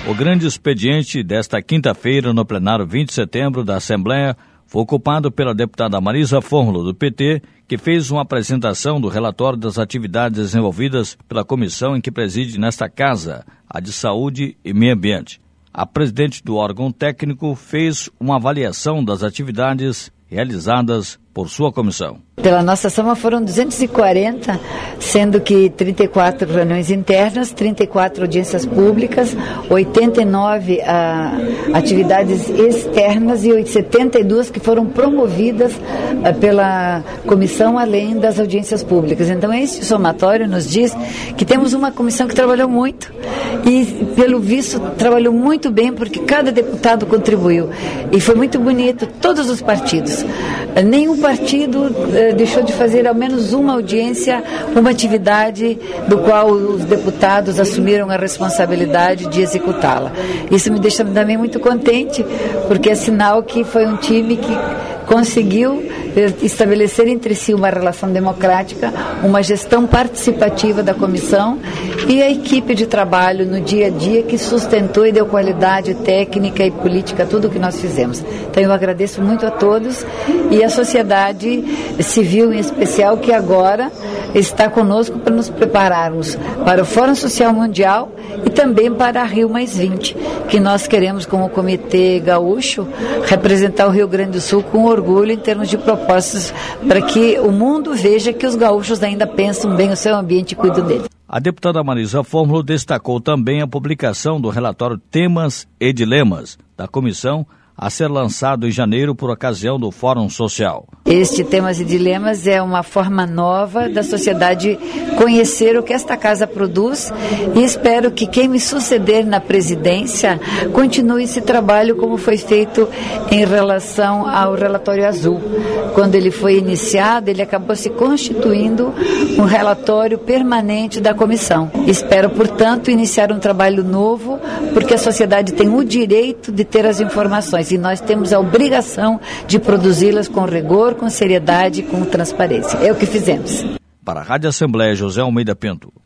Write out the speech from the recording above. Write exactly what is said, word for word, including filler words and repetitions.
O grande expediente desta quinta-feira no plenário vinte de setembro da Assembleia foi ocupado pela deputada Marisa Fórmulo, do P T, que fez uma apresentação do relatório das atividades desenvolvidas pela comissão em que preside nesta casa, a de Saúde e Meio Ambiente. A presidente do órgão técnico fez uma avaliação das atividades realizadas por sua comissão. Pela nossa Soma foram duzentos e quarenta, sendo que trinta e quatro reuniões internas, trinta e quatro audiências públicas, oitenta e nove ah, atividades externas e setenta e duas que foram promovidas ah, pela comissão, além das audiências públicas. Então, esse somatório nos diz que temos uma comissão que trabalhou muito e, pelo visto, trabalhou muito bem, porque cada deputado contribuiu. E foi muito bonito, todos os partidos. Nenhum partido eh, deixou de fazer ao menos uma audiência, uma atividade do qual os deputados assumiram a responsabilidade de executá-la. Isso me deixa também muito contente, porque é sinal que foi um time que conseguiu estabelecer entre si uma relação democrática, uma gestão participativa da comissão e a equipe de trabalho no dia a dia que sustentou e deu qualidade técnica e política a tudo o que nós fizemos. Então eu agradeço muito a todos e a sociedade civil em especial, que agora está conosco para nos prepararmos para o Fórum Social Mundial e também para a Rio mais vinte, que nós queremos, como Comitê Gaúcho, representar o Rio Grande do Sul com orgulho em termos de propostas para que o mundo veja que os gaúchos ainda pensam bem o seu ambiente e cuidam dele. A deputada Marisa Fórmulo destacou também a publicação do relatório Temas e Dilemas da comissão, a ser lançado em janeiro por ocasião do Fórum Social. Este Temas e Dilemas é uma forma nova da sociedade conhecer o que esta casa produz e espero que quem me suceder na presidência continue esse trabalho como foi feito em relação ao relatório azul. Quando ele foi iniciado, ele acabou se constituindo um relatório permanente da comissão. Espero, portanto, iniciar um trabalho novo, porque a sociedade tem o direito de ter as informações e nós temos a obrigação de produzi-las com rigor, com seriedade e com transparência. É o que fizemos. Para a Rádio Assembleia, José Almeida Pinto.